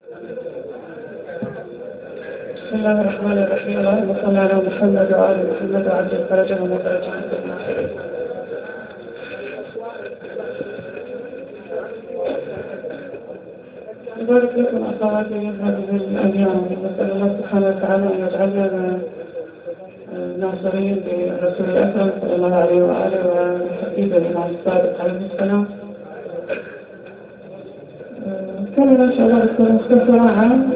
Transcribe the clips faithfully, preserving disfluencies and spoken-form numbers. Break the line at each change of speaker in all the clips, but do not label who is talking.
بسم الله الرحمن الرحيم. اللهم صل على محمد وآل محمد وعجل فرجهم وفرجهم بالناصرين. بارك لكم أخواتي هذه الأيام، نسأل الله سبحانه وتعالى أن يجعلنا ناصرين بالرسول الأكرم صلى الله عليه وآله وحبيب الإمام الصادق عليه السلام. نتكلم إن شاء الله بكل مختصرة عن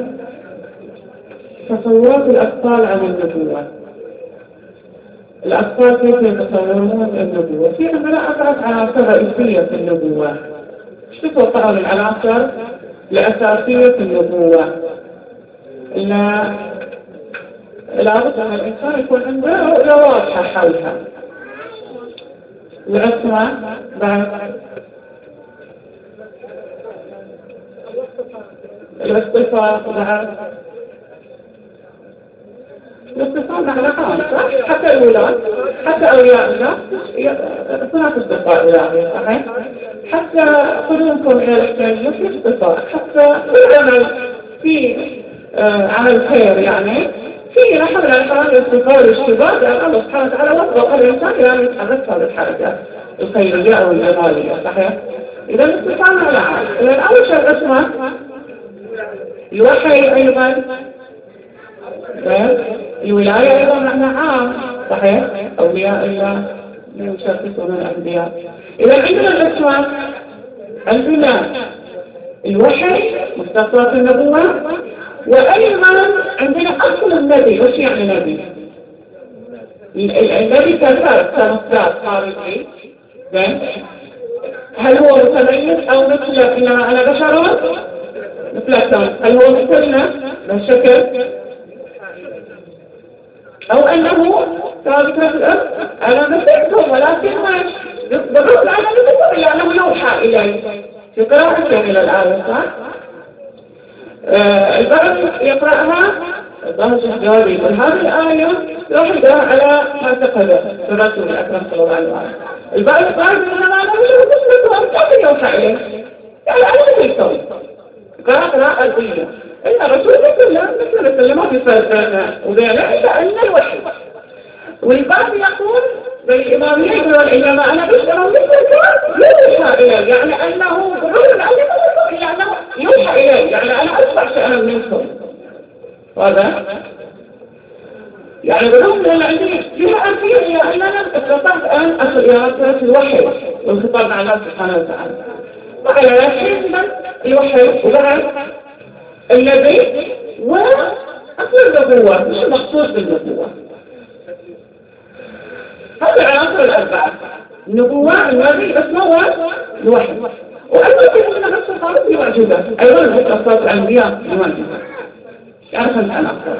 تصورات الأطفال عن النبوة. الأطفال كيف يتصورون النبوة؟ في عندنا أربعة عناصر رئيسية في النبوة. ايش تتوقعوا العناصر الأساسية في النبوة؟ إلا لابد أن الإنسان يكون عنده رؤية واضحة حولها. العصمة، بعد الاصطفاء، بعد الاصطفاء معنى عام، صح؟ حتى الولاد، حتى أولياء الله صناعة اصطفاء إلهي، صحيح؟ حتى قلوبكم إلى الإحسانية في اصطفاء، حتى في عمل في آه عمل خير، يعني في نحن الأحرام الاصطفاء والاشتباك، لأن الله سبحانه وتعالى وفق الإنسان إلى أن يتحرك هذه الحركات الخيرية أو الجمالية، صحيح؟ إذا الاصطفاء معنى عام. إذا أول شيء اسمه الوحي أيضا، الولاية أيضا معنى عام، صحيح؟ أولياء الله يشاركون الأنبياء. إذا عندنا الأسماء البناء، الوحي، مختصات النبوة، وأيضا عندنا أصل النبي. وش يعني نبي؟ النبي كذاب كمصدر خارجي، هل هو متميز أو مثل إنما أنا بشر مثلكم؟ هل هو مثلنا بالشكل؟ أو أنه ثابت الأب أنا مثلكم ولكن بالرغم أنا مثلكم إلا أنه يوحى إلي في قراءة إلى الآية، صح؟ آه البعض يقرأها الظاهر الجاري، وهذه الآية راح يقرأها على ما اعتقد الرسول الأكرم صلى الله عليه وسلم. البعض قال إنما أنا مثلكم لكن يوحى إلي، يعني أنا مثلكم قراءة قراءة الأولى. إن الرسول مثل مثل مثل ما في فرق وبينه إلا أن الوحي. والبعض يقول بالإمامية يقول إنما أنا بشر مثلك يوحى إلي، يعني أنه بالرغم أنه إلا أنه يوحى إلي، يعني أنا أسمع شيئا منكم. هذا يعني بالرغم من اللي عندي فيها أرفيه إلى أننا استطعت أن أصل إلى الوحي والخطاب مع الله سبحانه وتعالى. وعلى الوحي الوحي وبعد النبي وأصل النبوة. مش المقصود بالنبوة؟ هذه العناصر الأربعة: النبوة، النبي، اسمه الوحي. وأيضا كيف أن نفس الخالق في معجزة أيضا مثل أصوات الأنبياء المعجزة. يعني خمس عناصر.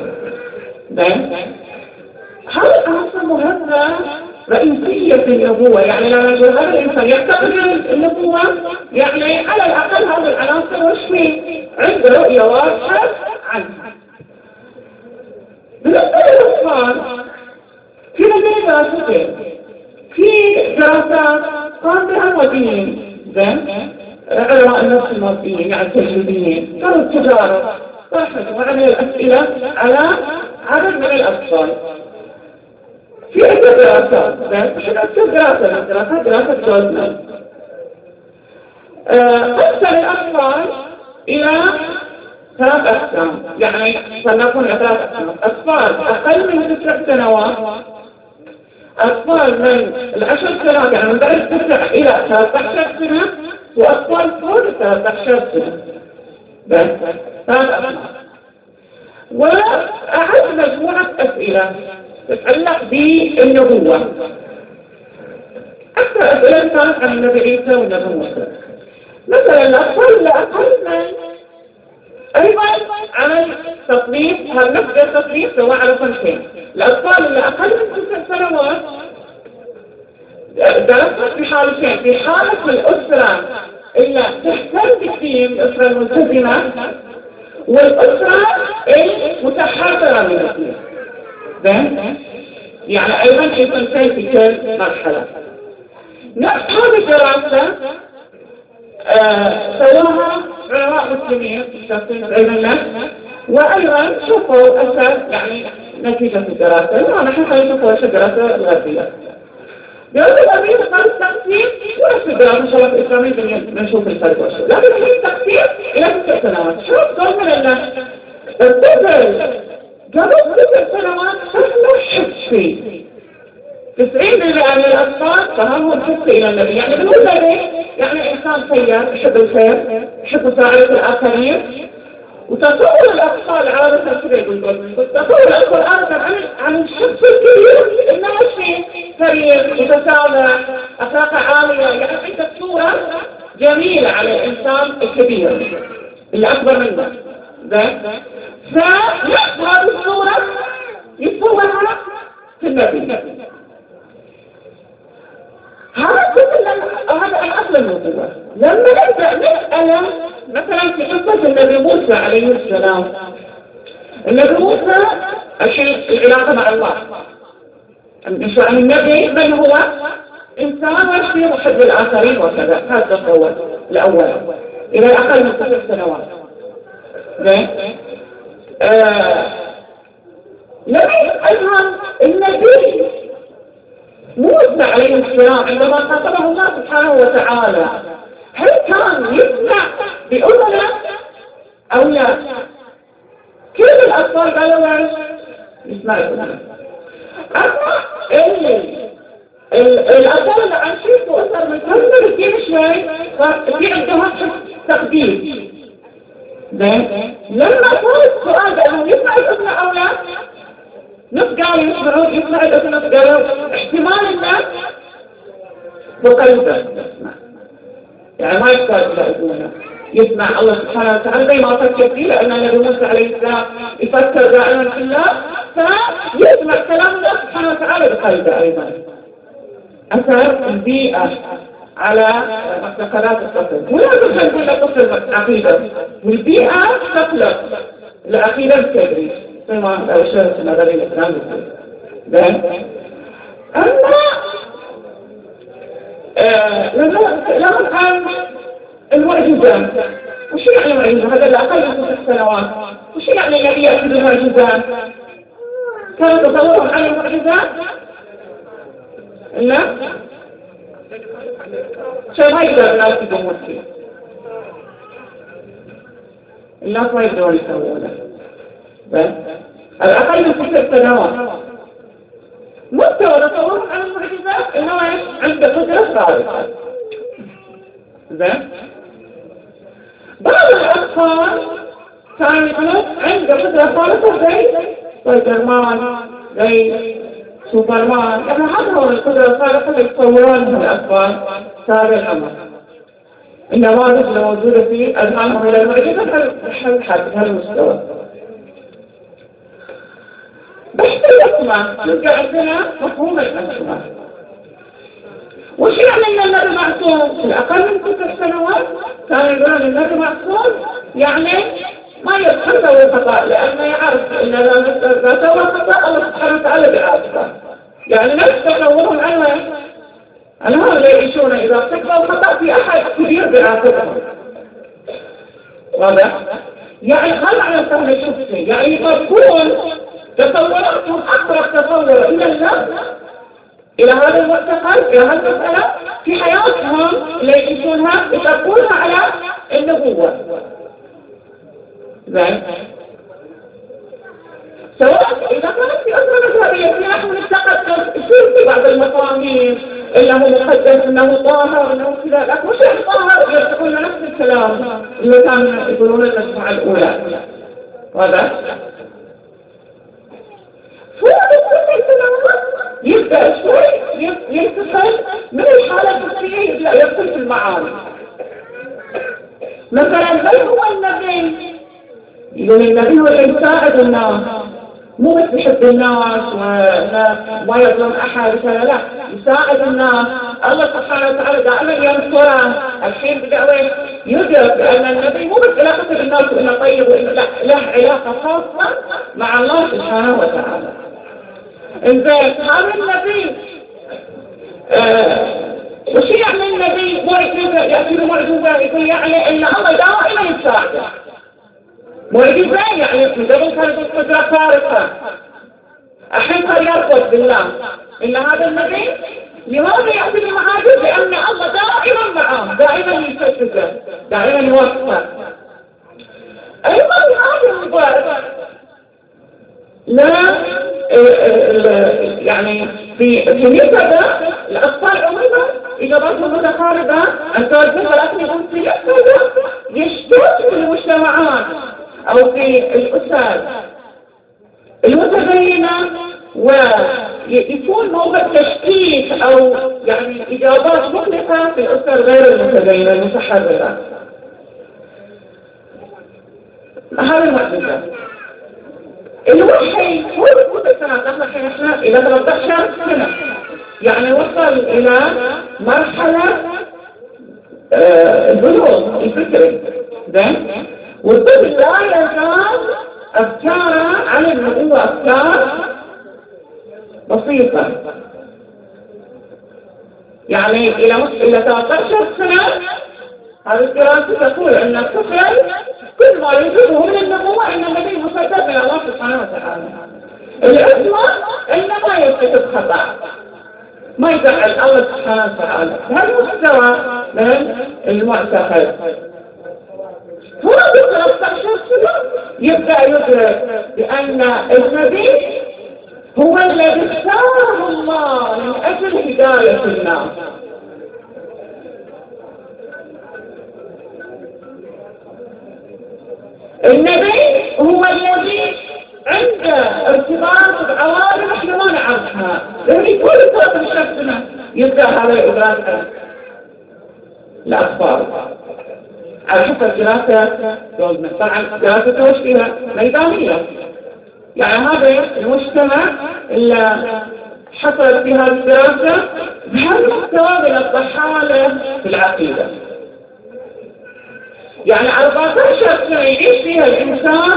هذه العناصر مهمة رئيسية في النبوة. يعني لما نقول هذا الإنسان يقتبل النبوة، يعني على الأقل هذه العناصر وش فيه؟ عنده رؤية واضحة عنها. بالنسبة للأطفال في لدينا دراستين، في دراسات قام بها الموديين، زين علماء النفس الماديين يعني التجريبيين، كانوا التجارب بحثوا وعملوا الأسئلة على عدد من الأطفال. في عدة دراسات، زين مش أكثر دراسة دراسات دراسة جوزنا قسم الأطفال إلى ثلاث أقسام، يعني سنقول ثلاث أقسام: أطفال أقل من تسع سنوات، أطفال من العشر سنوات يعني من بعد تسع إلى ثلاثة عشر سنة، وأطفال فوق ثلاثة عشر سنة. بس ثلاث أقسام. وأعد مجموعة أسئلة تتعلق بالنبوة. أكثر أسئلة كانت عن النبي عيسى والنبي موسى. مثلا الأطفال اللي أقل من أيضا عمل تصنيف، هل نفس التصنيف سواء على صنفين. الأطفال اللي أقل من تسع سنوات درسنا في حالتين: في حالة الأسرة اللي تهتم بالدين، الأسرة الملتزمة، والأسرة المتحررة من الدين. يعني أيضا في صنفين في كل مرحلة. نفس هذه الدراسة آه سواها علماء مسلمين شخصين علم الله، وأيضا شوفوا أثر يعني نتيجة الدراسة، ونحن حنشوفوا ايش الدراسة الغربية. دراسة الغربية تقال التقسيم ونفس الدراسة إن شاء الله الإسلامية بنشوف الفرق وشو، لكن هي التقسيم إلى ست سنوات. شوف قول من الله الطفل قبل ست سنوات فهمه حسي، تسعين بالمئة من الأطفال فهمهم حسي إلى النبي، يعني بالنسبة لي يعني إنسان خير يحب الخير يحب مساعدة الآخرين. وتصور الأطفال عادة كده يقول تصور الأطفال عادة عن عن الشخص الكبير إنه شيء كريم متسامح أخلاقه عالية، يعني عندك صورة جميلة على الإنسان الكبير اللي أكبر منه ده، فنفس هذه الصورة يصورها في النبي. هذا كل هذا الأصل الموضوع. لما نبدأ نسأله مثلا في قصة النبي موسى عليه السلام، النبي موسى الشيء العلاقة مع الله، عن النبي من هو إنسان وشيء محب الآخرين وكذا، هذا هو الأول إلى أقل من ست سنوات. آه لما يفهم النبي موسى عليه السلام عندما خاطبه الله سبحانه وتعالى هل كان يسمع بأذنه أو لا؟ كل الأطفال قالوا له يسمع بأذنه. أما الأطفال اللي عايشين في أسر متهمة كثير شوي في عندهم تقدير. لما صار السؤال أنه يسمع بأذنه أو لا، نص قالوا يسمعون يسمع الأذن، نص قالوا احتمال الناس بقلبه يسمع، يعني ما يحتاج إلى أذنه يسمع الله سبحانه وتعالى زي ما فكر فيه، لأن النبي موسى عليه السلام يفكر دائما في الله فيسمع كلام الله سبحانه وتعالى بقلبه. أيضا أثر البيئة على معتقدات الطفل، ولازم نقول للطفل عقيدة، والبيئة تخلق العقيدة التدريج زي ما أشرت النظرية الإسلامية. أما لما كان المعجزات، وش يعني المعجزة؟ هذا الأقل من ست سنوات، وش يعني النبي يأتي بالمعجزات؟ كانوا تصورهم عن المعجزات؟ لا؟ شيء ما يقدر الناس يقومون فيه، الناس ما يقدرون يسوونه. الأقل من ست سنوات مستوى تصورهم عن المعجزات إنه عنده قدرة خارقة. زين بعض الأطفال كانوا يقولون عنده قدرة خارقة زي سبايدر مان زي سوبرمان، يعني هذا هو القدرة الخارقة اللي يتصورونها الأطفال صار الأمر. النماذج اللي موجودة في أذهانهم إلى المعجزة حل حد هالمستوى. بحث الأسماء نلقى عندنا مفهوم الأسماء. وش يعني أن النبي معصوم؟ في الأقل من ست سنوات كانوا يقولون النبي معصوم يعني ما يتحمل الخطأ، لأنه يعرف أن إذا سوى خطأ الله سبحانه وتعالى بيعاقبه. يعني نفس تصورهم عنه أن هؤلاء يعيشون إذا ارتكبوا الخطأ في أحد كبير بيعاقبهم. واضح؟ يعني هل على الفهم الشخصي يعني يكون تصوراتهم أقرب تصور إلى الله إلى هذا المعتقد إلى هذه المسألة في حياتهم اللي يعيشونها يطبقونها على النبوة. زين سواء إذا كانت في أسرة مذهبية في نحن نعتقد يصير في بعض المفاهيم إنه مقدس إنه طاهر إنه كذا، لكن مش يعني طاهر يقولون نفس الكلام اللي كانوا يقولون المجموعة الأولى. هذا يبدأ شوي ينتقل من الحالة البصرية يبدأ يدخل في المعاني. مثلا هل هو النبي؟ يقول النبي هو اللي يساعد الناس، مو بس يحب الناس وما يظلم أحد وكذا، لا يساعد الناس. الله سبحانه وتعالى دائما ينصره. الحين بدأ يدرك بأن النبي مو بس علاقة بالناس وإنه طيب وإنه لا، له علاقة خاصة مع الله سبحانه وتعالى. إنزين هذا النبي آه وش يعني النبي معجزة يأتي بمعجزة يقول يعني إن الله دائما يساعده؟ معجزة يعني قبل كانت القدرة خارقة، الحين صار يرفض بالله إن هذا النبي لماذا يأتي بمعاجز؟ لأن الله دائما معه، دائما يسدده، دائما يوفقه. أيضا هذا المبارك لا يعني في في نسبة الأطفال عموما إجاباتهم متقاربة، أن توجه لكن يكون في نسبة يشترك في المجتمعات أو في الأسر المتدينة ويكون موضع تشكيك أو يعني إجابات مخلفة في الأسر غير المتدينة المتحررة. هذا المعجزة. الوحي هو كل سنة نحن الحين احنا إلى ثلاثة عشر سنة، يعني وصل إلى مرحلة البلوغ الفكري، زين؟ والطفل لا يزال أفكاره على النبوة أفكار بسيطة، يعني إلى إلى ثلاثة عشر سنة. هذه الدراسة تقول أن الطفل كل ما يجبه من النبوة أن النبي مصدق من الله سبحانه وتعالى. العصمة إنما يرتكب خطأ ما يزعل الله سبحانه وتعالى. هذا مستوى من المعتقد. هنا بثلاثة عشر سنة يبدأ يدرك بأن النبي هو الذي اختاره الله من أجل هداية الناس. النبي هو الذي عنده ارتباط بعوالم احنا ما نعرفها، لأن كل ثلاثة عشر سنة يبدأ هذا الإدراك الأطفال على حسب دراسة جولدمان. طبعا دراسة وش فيها ميدانية، يعني هذا المجتمع اللي حصل في هذه الدراسة بهذا المستوى من الضحالة في العقيدة. يعني أربعة عشر سنة يعيش فيها الإنسان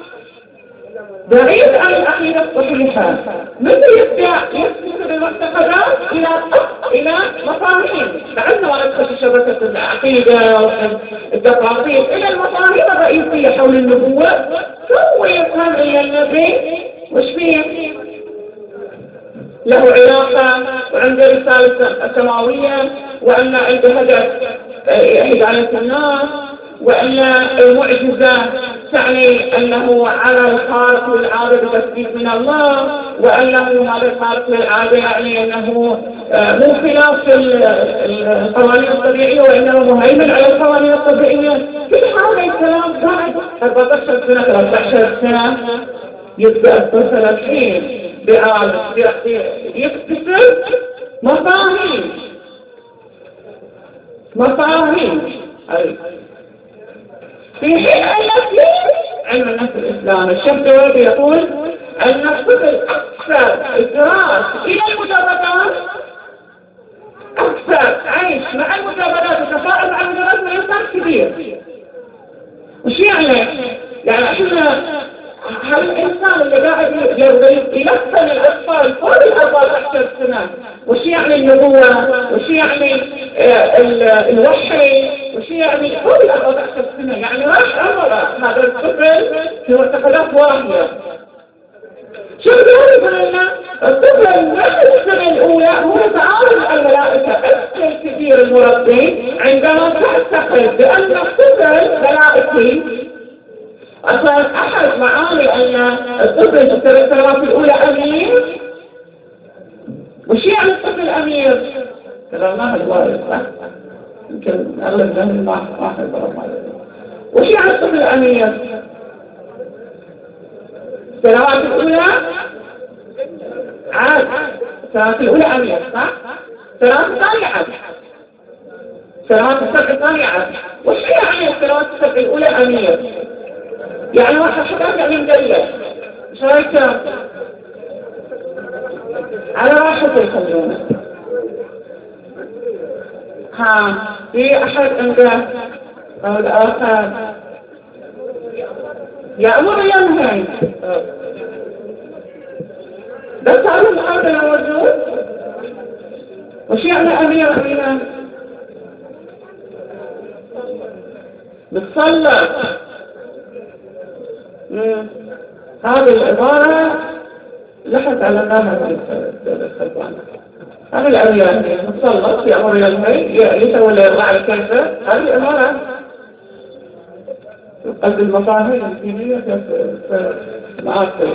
بعيد عن العقيدة الصحيحة، مثل يبدأ يكتسب المعتقدات إلى إلى مفاهيم، لأنه أنا أدخل شبكة العقيدة والتفاصيل إلى المفاهيم الرئيسية حول النبوة. ثم يفهم أن النبي وش فيه له علاقة وعنده رسالة سماوية، وأن عنده هدف هداية الناس، وأن المعجزة تعني أنه على الخارق للعادة بتثبيت من الله، وأنه هذا الخارق للعادة يعني أنه مو خلاف القوانين الطبيعية وإنه مهيمن على القوانين الطبيعية. كل هذا الكلام بعد أربعة عشر سنة ثلاثة عشر سنة يبدأ الطفل الحين يكتسب مفاهيم مفاهيم في حين أن في علم النفس الإسلامي الشيخ يقول أن الطفل أكثر إدراك إلى المجربات، أكثر عيش مع المجربات وتفاعل مع المجربات من إنسان كبير. وش يعني؟ يعني إحنا هل الإنسان اللي قاعد يلقن الأطفال فوق الأربعة عشر سنة وش يعني النبوة، وش يعني الوحي، وش يعني فوق الأربعة عشر سنة، يعني راح عمره هذا الطفل في معتقدات واهية. شو يقول لنا؟ الطفل نفس السنة الأولى هو تعامل مع الملائكة. أكثر كثير المربي عندما تعتقد بأن الطفل ملائكي، أصلا أحد معاني أن الطفل في السنوات الأولى أمير. وش يعني الطفل أمير؟ كلامها الوارد صح؟ يمكن أغلب من ما ما حضر ما وش يعني الطفل أمير؟ السنوات الأولى عاد، السنوات الأولى أمير صح؟ السنوات الثانية عاد، السنوات السبع الثانية عاد. وش يعني السنوات السبع الأولى أمير؟ يعني واحد حدث يعني مدلل. ايش رايك؟ على راحته يخلونه. ها في احد عنده او الاخر يأمر ينهي، بس هذا الامر موجود. وش يعني أمير أمينة؟ بتصلى. هذه العبارة لحت على الناس الخلفان. هذه الأمير بتصلى في أمر الهي يسوي اللي يرضى على الكنسة. هذه العبارة قد المفاهيم الدينية في معاصر.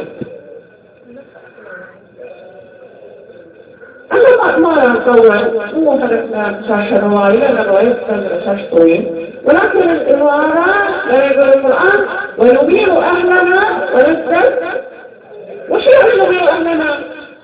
أنا ما أتصور مو هدفنا شاشة رواية لأن الرواية شاشة طويل، ولكن العبارة لا يقول القرآن ونبيع أهلنا ونسكت. وش يعني نبيع أهلنا؟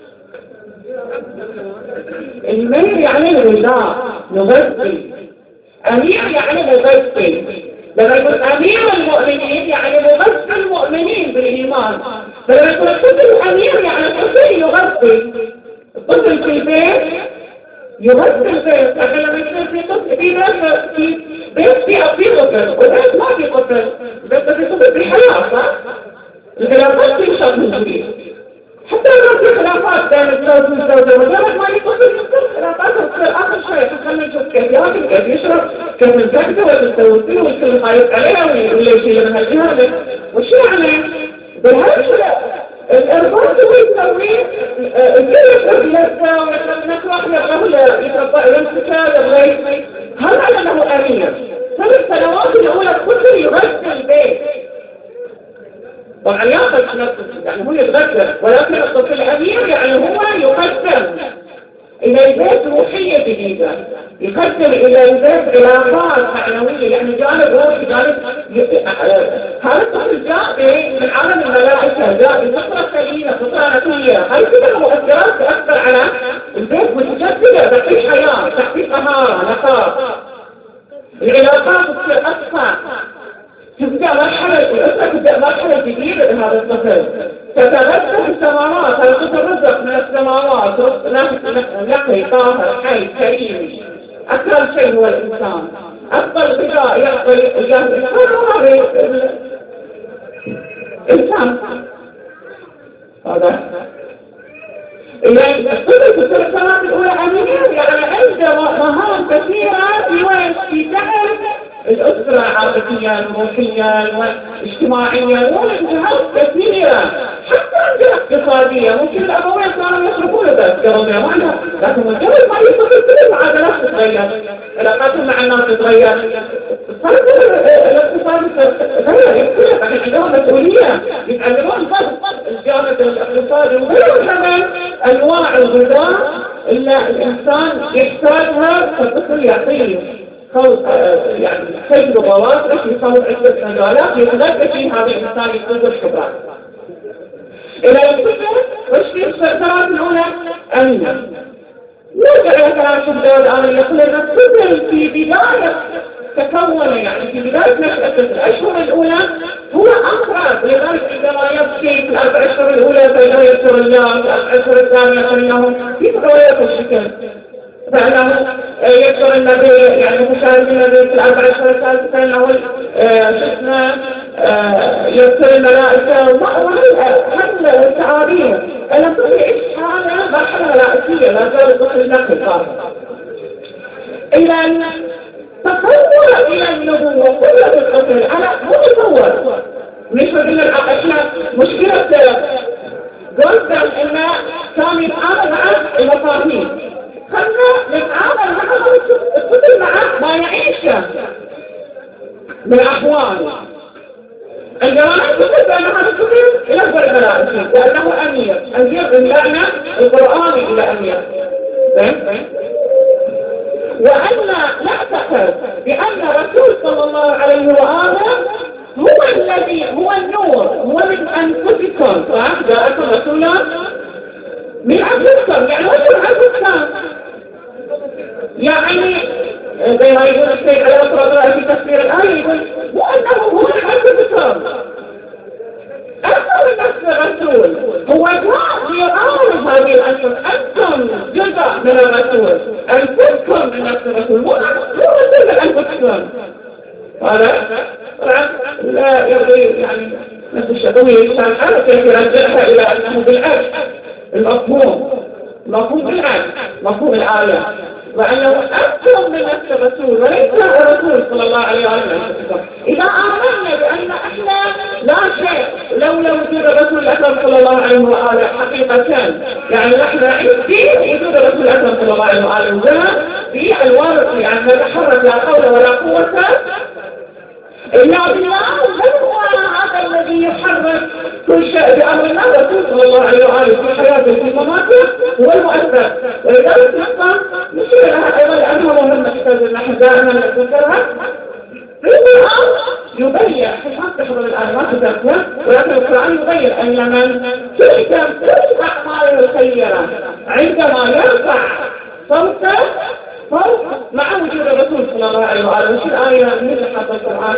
المير يعني الرضا نغذي، أمير يعني مغذي. لما يقول أمير المؤمنين يعني مغذي المؤمنين بالإيمان. لما يقول الطفل أمير يعني الطفل يغذي. الطفل في البيت يغذي البيت، لكن لما يصير في طفل في بيت في بيت في أبي طفل وبيت ما في طفل، بيت في طفل في حياة صح؟ الخلافات في شر من جديد. حتى لو في خلافات بين الزوج والزوجة مجرد ما يتصل يصير خلافات تصير آخر شيء خلينا نشوف كيف ياكل كيف يشرب كيف يزكي ولا تسوي فيه ويصير خايف عليها ولا يشيل من هالجهة. وش يعني؟ بالهالشيء الإرباط هو يسوي الجيش يتلقى ويتلقى واحدة قبل يتربى يمسكها لغاية هل على أنه أمير؟ ثلاث سنوات الأولى كله يغذي البيت. طبعا ياخذ نفسه يعني هو يتغذى، ولكن الطفل الأمير يعني هو يقدم إلى البيت روحية جديدة، يقدم إلى البيت علاقات معنوية، يعني جانب روحي جانب هذا الطفل جاء من عالم الملائكة، جاء بفطرة سليمة فطرة نقية. هاي كلها المؤثرات تأثر على البيت متجددة، تعطيه حياة تعطيه طهارة نقاء، العلاقات تصير أصفى، تبدأ مرحلة الأسرة تبدأ مرحلة جديدة لهذا الطفل، تترتب السماوات، هذا الطفل رزق من السماوات، نقي طاهر حي كريم. أكثر شيء هو الإنسان، أفضل غذاء يعطي الإنسان هو الإنسان. هذا يعني الطفل في السنوات الأولى أمير، يعني عنده مهام كثيرة في وين في دعم الأسرة عاطفيا روحيا واجتماعيا ومهام كثيرة، حتى عندنا اقتصادية. ممكن الأبوين كانوا يصرفون بأسكرهم معنا، لكن مجرد ما يصرف كل المعادلات تتغير، علاقاتهم مع الناس تتغير، الاقتصاد تتغير، يختلف. يعني عندهم مسؤولية يتعلمون بس الجانب الاقتصادي وغيره كمان أنواع الغذاء اللي الإنسان يحتاجها فالطفل يعطيه خوف يعني خير وواضح يصور عدة مجالات يتغذى فيه هذا الإنسان يقدر الشباب. إلى الفكرة وش في السنوات الأولى أمينة. نرجع إلى كلام شباب الآن يقول لنا الطفل في بداية تكونه، يعني في بداية نشأة الأشهر الأولى هو أقرب، لذلك عندما يبكي في الأربع أشهر الأولى فإنه يذكر الله، في الأربع أشهر الثانية فإنه في تغيرات الشكل، فإنه يذكر النبي يعني مشاهد النبي في الأربع أشهر الثالثة فإنه شفنا يذكر الملائكة وحل التعابير. أنا كل إيش هذا مرحلة ملائكية لا زال الطفل النقل فاهم إلى أن تطور إلى النبوة كل الطفل. أنا مو تصور مش بدنا العقشنا مشكلة جوزا إنه كان يتعامل مع المفاهيم، خلنا نتعامل مع الطفل معه ما يعيشه من أحوال. عندما نقول بأن هذا الطفل يقبل الملائكة لأنه أمير، أمير بالمعنى القرآني إلى أمير. وأن نعتقد بأن رسول صلى الله عليه وآله هو الذي هو النور، هو من أنفسكم، صح؟ جاءكم رسولا من أنفسكم، يعني وش من أنفسكم؟ يعني زي ما يقول الشيخ عليه الصلاة والسلام في تفسير الآية يقول وأنه هو من أنفسكم، أكثر من نفس الرسول، هو جاء ليعارض هذه الأنفس، أنتم جزء من الرسول، أنفسكم من نفس الرسول، هو رسول من أنفسكم. هذا لا يرضي يعني نفس الشيطان الإنسان على كيف يرجعها إلى أنه بالعكس المفهوم مفهوم الآن مفهوم الآية وأنه أكثر من نفس الرسول وليس الرسول صلى الله عليه وسلم. إذا آمنا بأن إحنا لا شيء لولا وجود الرسول الأكرم صلى الله عليه وآله حقيقة، يعني نحن في وجود الرسول الأكرم صلى الله عليه وآله وسلم في الوارث، يعني نتحرك لا حول ولا قوة إلا بالله. من هو هذا الذي يحرك كل شيء بأمر الله؟ الرسول صلى الله عليه وآله في حياته في مماته هو المؤثر. ولذلك نقطة نشير لها أيضا لأنها مهمة جدا نحن دائما نذكرها. في القرآن يبين حسب تحضر الآن ما تذكر، ولكن القرآن يبين أن من تحكم كل أعماله الخيرة عندما يرفع صوته فرق مع وجود الرسول صلى الله عليه وآله. وش الآية من حسب القرآن؟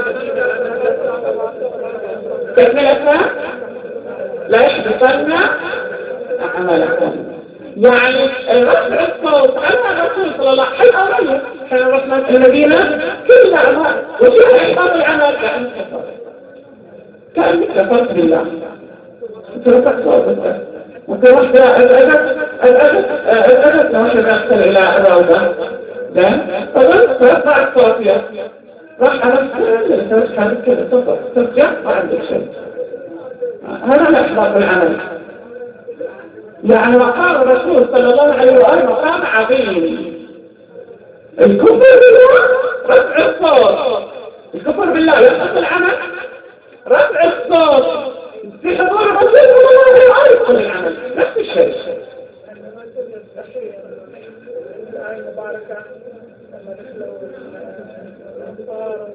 تكملتها لا يحدثن أعمالكم، يعني رفع الصوت على الرسول صلى الله عليه وسلم حي أوليه كان رسول المدينة كل أعمال وشيء إحباط العمل كأن كفر كأن كفرت بالله ترفع صوتك. ممكن واحدة الأدب الأدب الأدب لو واحدة أدخل إلى الروضة ده فضلت ترفع الصوتية راح على السلام ترفع كده تفضل ترجع ما عندك شيء. هذا الإحباط العمل. يعني مقام الرسول صلى الله عليه وآله مقام عظيم. الكفر بالله رفع الصوت، الكفر بالله يحبط العمل، رفع الصوت في حضور الرسول صلى الله عليه وآله يحبط العمل، نفس الشيء. الآية المباركة لما دخلوا الأنصار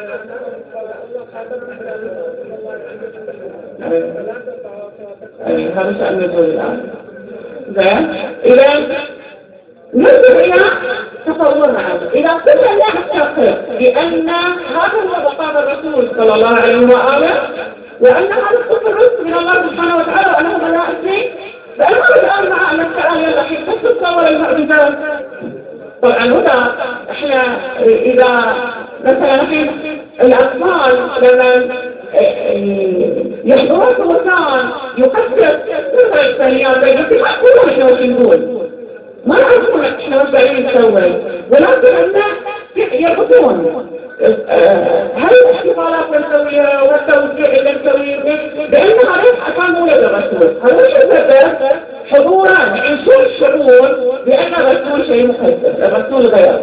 هذا شأن نزول الآن. إذا نزل إلى تصورنا هذا. إذا كنا نعتقد بأن هذا هو مقام الرسول صلى الله عليه وآله وأن هذا الكفر من الله سبحانه وتعالى وأنه ملائكة، فأنا الآن مع أن التعالى الأخير تتصور المعجزات. طبعا هنا احنا اذا مثلا الحين الاطفال لما يحضرون في مكان يقدر كل الثانيات بينهم ما يقولون احنا وش نقول، ما يعرفون احنا وش قاعدين نسوي، ولكن هم يربطون هل الاحتفالات اللي نسويها والتوزيع اللي نسويه بان هذا عشان مولد الرسول، هذا وش السبب؟ حضورا يعيشون الشعور بأن الرسول شيء مقدس، الرسول غير.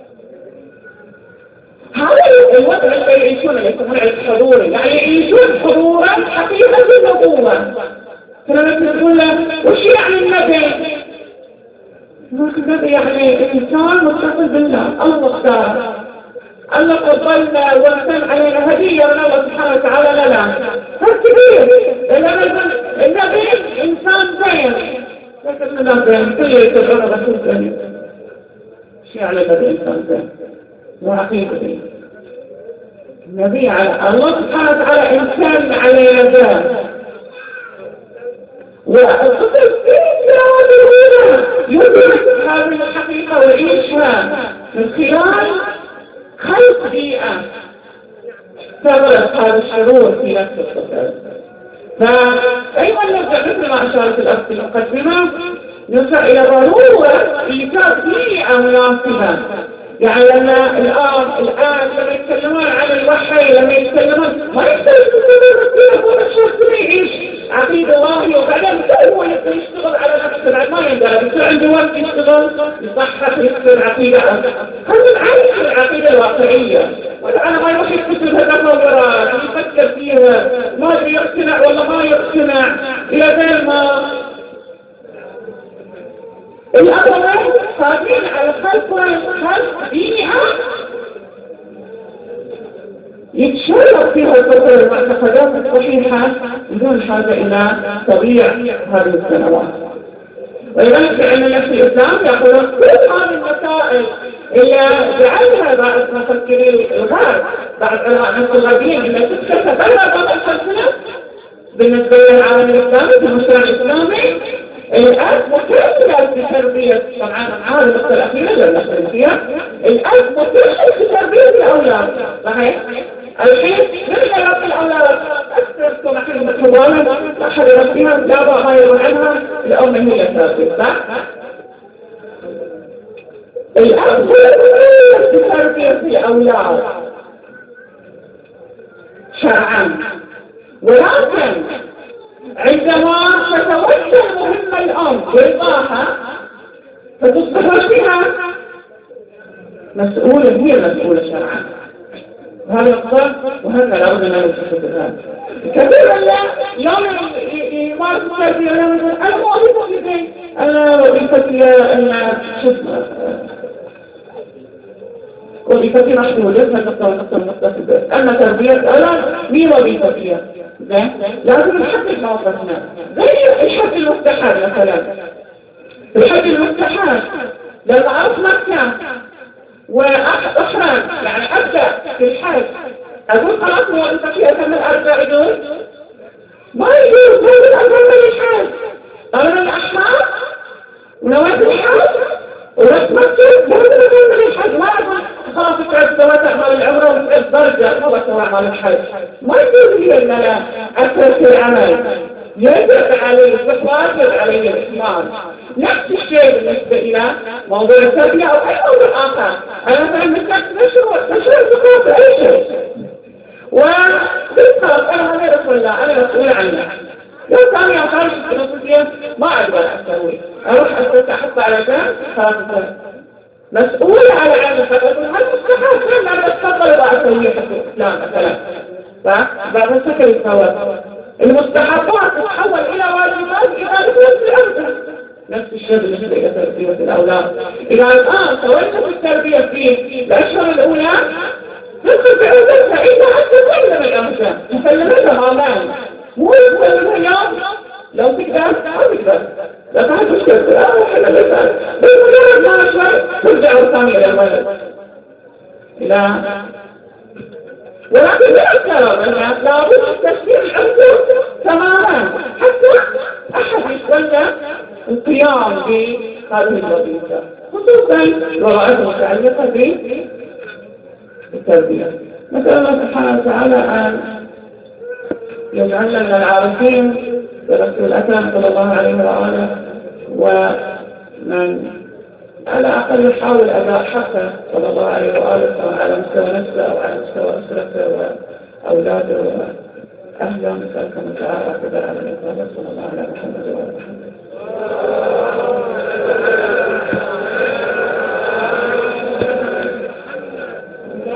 هذا الوضع اللي يعيشون اللي يسمون الحضور، يعني يعيشون حضورا حقيقة النبوة. فلما تقول له وش يعني النبي؟ النبي يعني إنسان متصل بالله، الله اختار، الله قبلنا وانسان علينا هدية من الله سبحانه وتعالى لنا. هذا كبير، النبي إنسان زين، لكن النبي كل يتبعون رسول زين. شيء على النبي إنسان زين وعقيدة النبي على الله سبحانه وتعالى إنسان علينا زين. والقصد يدرك هذه الحقيقة ويعيشها من خلال خلق بيئة تغرق هذا الشعور في نفس الطفل. فأيضا نرجع مثل ما أشارت الأخت في المقدمة، نرجع إلى ضرورة إيجاد بيئة مناسبة. يعني لما الآن الآن لما يتكلمون عن الوحي، لما يتكلمون ما يقدر الشخص يعيش عقيدة الله وبعدين هو يقدر يشتغل على نفسه، بعد ما يقدر يصير عنده وقت يشتغل يصحح يكسر عقيدة. خلينا نعيش العقيدة الواقعية، وأنا ما يروح يكتب هالتصورات يفكر فيها ما يقتنع ولا ما يقتنع إلى غير ما الأولين قادرين على خلق خلق بيئة يتشرف فيها الفكر المعتقدات الصحيحة بدون حاجة إلى تضييع هذه السنوات. ولذلك علم نفس الإسلام يقولون كل هذه المسائل اللي جعلها بعض مفكرين الغرب، بعض علماء نفس الغربيين اللي تتكسر بلا ضوء الفلسفة بالنسبة للعالم الإسلامي في المجتمع الإسلامي. الأب مكملة في تربية، طبعا هذه النقطة الأخيرة اللي نحن فيها، الأب مكملة في تربية الأولاد، صحيح؟ الحين من يربي الأولاد؟ أكثركم أحد متحولة أحد يربيها، لا بابا ما يروح عنها، الأم هي تربية صح؟ الأب هو تربية الأولاد شرعا، ولكن عندما تتوجه مهمة الأم برضاها فتصبح فيها مسؤولة، هي مسؤولة شرعا. وهذا الصف وهذا لابد أن نتخذ هذا كثيرا لا يوم يمارس التربية أنا مو وظيفتي أنا وظيفتي أن شوف وظيفتي محدودة نقطة ونقطة ونقطة في البيت. أما تربية أنا مي وظيفتي لازم نحدد موقفنا زي الحد المستحاض مثلا. الحد المستحاض لما أعرف مكان وأخرج يعني أبدأ في الحج أقول خلاص مو وظيفتي أكمل أرجع يدور ما يجوز ما يجوز أكمل الحج. أنا الأحمر ونوات الحج ورسم مكتب لابد أن أكمل الحج. ما أقول خلاص تعب سويت أعمال العمرة وتعب درجة ما بسوي أعمال الحج. ما يجوز لي أن أنا أترك العمل، يجب علي الزفاف علي الإثمار. نفس الشيء بالنسبة إلى موضوع التربية أو أي موضوع آخر. أنا فهم مثلك نشر نشر الزفاف أي شيء وبالخلاص أنا هذا رسول الله أنا مسؤول عنه. لو كان يعطاني الفلوسية ما أقدر أسوي أروح أسوي أحط على جنب خلاص مسؤول على عمل فقط. هل مستحيل كان أنا أتفضل وأسوي حتى الإسلام مثلا بعد سكر الثواب المستحقات تتحول إلى واجبات إلى نفس نفس الشيء بالنسبة إلى تربية الأولاد. إذا الآن سوينا في التربية في الأشهر الأولى ندخل في عودتها إذا حتى كل من الأمثال مسلمتها مامان مو يسلمها يوم لو تقدر أو تقدر لا تعرف مش كذا لا وحنا لسان بس مجرد ما شوي ترجع ثاني إلى الولد إلى ولكن لا الكلام الناس لابد من تشكيل العنصر تماما حتى أحد يتولى القيام بهذه الوظيفة خصوصا الوظائف المتعلقة بالتربية. نسأل الله سبحانه وتعالى أن يجعلنا من العارفين برسول الأكرم صلى الله عليه وآله ومن على أقل يحاول أداء حقه صلى الله عليه وآله سواء على مستوى نفسه أو على مستوى أسرته وأولاده وأهله. نسألكم تعالى قدر على الإقامة صلى الله على محمد وعلى محمد.